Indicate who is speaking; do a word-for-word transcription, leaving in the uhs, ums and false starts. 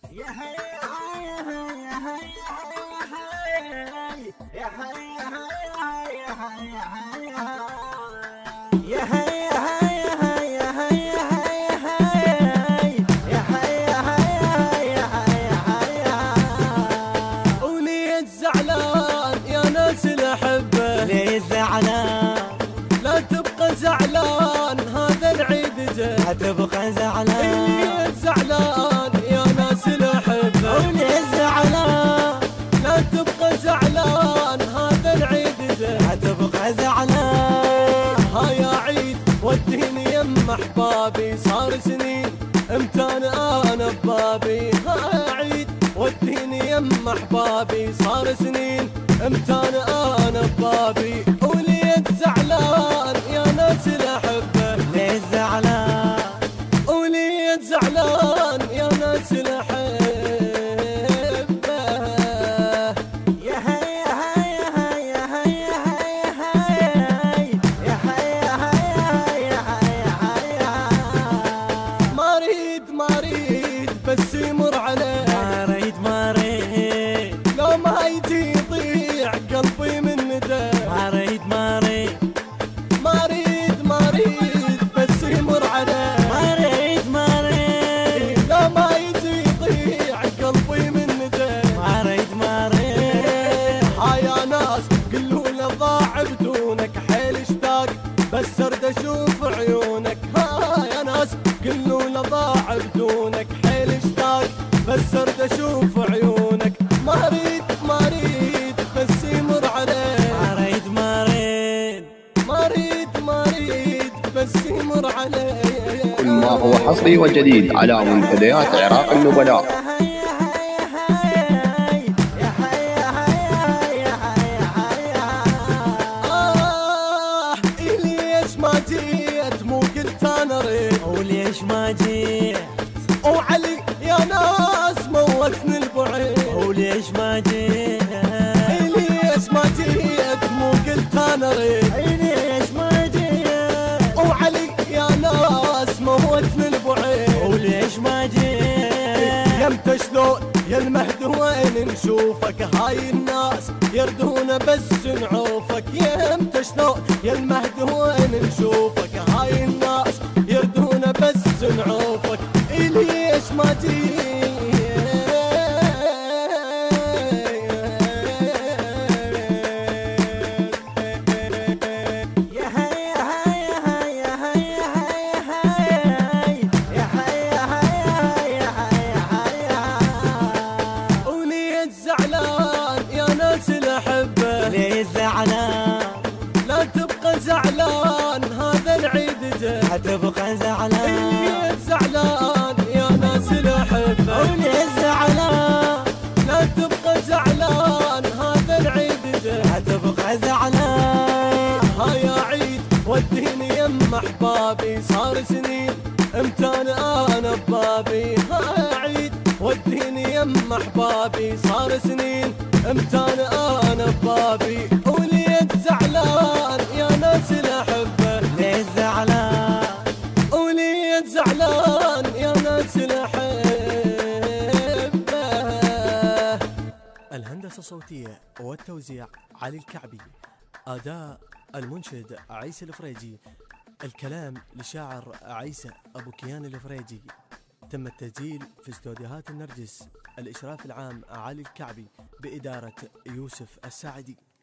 Speaker 1: يا هي يا هي يا هي يا هي يا هي يا هي
Speaker 2: وليه زعلان يا ناس الأحبة؟
Speaker 1: ليه زعلان؟
Speaker 2: لا تبقى زعلان هذا العيد جه.
Speaker 1: هتبقى زعلان؟
Speaker 2: ليه زعلان يا ناس الأحبة؟
Speaker 1: وليه زعلان؟
Speaker 2: لا تبقى زعلان هذا العيد جه.
Speaker 1: هتبقى زعلان؟
Speaker 2: ها يا عيد وديني يم أحبابي، صار سنين امتى انا ببابي. ها يا عيد وديني يم أحبابي، صار سنين امتى انا ببابي. وليه زعلان يا ناس الأحبة؟
Speaker 1: ليه زعلان؟
Speaker 2: وليه زعلان يا ناس الأحبة؟
Speaker 1: يا هي يا هي يا هي يا هي يا هي
Speaker 2: ما اريد ما اريد بس يمر عليه.
Speaker 1: ما اريد ما اريد
Speaker 2: لو ما يجي يضيع قلبي من ندى.
Speaker 1: ما اريد ما اريد
Speaker 2: ما اريد ما اريد بس يمر عليه.
Speaker 1: ما اريد ما اريد
Speaker 2: لو ما يجي يضيع قلبي من ندى.
Speaker 1: ما اريد ما اريد
Speaker 2: ها يا ناس قلوا له ضاع بدونك، حيل اشتاق بس ارد اشوف عيونك. ها يا ناس قلوا له ضاع بدونك، حيل اشتاق بس ارد اشوف عيونك. ما اريد ما اريد بس يمر عليه.
Speaker 1: ما اريد ما اريد
Speaker 2: ما اريد ما اريد بس يمر عليه.
Speaker 3: كل ما هو حصري وجديد على منتديات عراق النبلاء.
Speaker 2: آه ليش ما جيت؟ مو قلت انا اريد.
Speaker 1: وليش ما جيت؟
Speaker 2: وعلي يا ناس موتني البعيد.
Speaker 1: وليش ما جيت؟
Speaker 2: ليش ما جيت؟ مو قلت انا اريد.
Speaker 1: ليش ما جيت؟
Speaker 2: وعلي يا ناس موتني البعيد.
Speaker 1: وليش ما جيت؟
Speaker 2: يمتى شلون يا المهد وين نشوفك؟ هاي الناس يردون بس نعوفك. يمتى شلون يا المهد وين نشوفك؟ هاي الناس يردون بس نعوفك. ليش ما جيت؟
Speaker 1: يا هي يا هي يا هي يا هي يا
Speaker 2: وليه زعلان يا ناس الأحبة؟
Speaker 1: ليه زعلان؟
Speaker 2: لا تبقى زعلان هذا العيد جه.
Speaker 1: هتبقى زعلان؟
Speaker 2: ليه زعلان يا ناس الأحبة؟
Speaker 1: وليه زعلان؟
Speaker 2: لا تبقى زعلان هذا العيد جه.
Speaker 1: هتبقى زعلان؟
Speaker 2: ها يا عيد وديني يم أحبابي، صار سنين امتى انا ببابي. ها يا عيد وديني يم أحبابي، صار سنين امتى انا ببابي. وليه زعلان يا ناس الأحبة؟
Speaker 1: ليه زعلان؟
Speaker 2: وليه زعلان يا ناس الأحبة؟ الهندسة الصوتية والتوزيع علي الكعبي، أداء المنشد عيسى الفريجي، الكلام لشاعر عيسى أبو كيان الفريجي. تم التسجيل في استوديوهات النرجس، الإشراف العام علي الكعبي بإدارة يوسف الساعدي.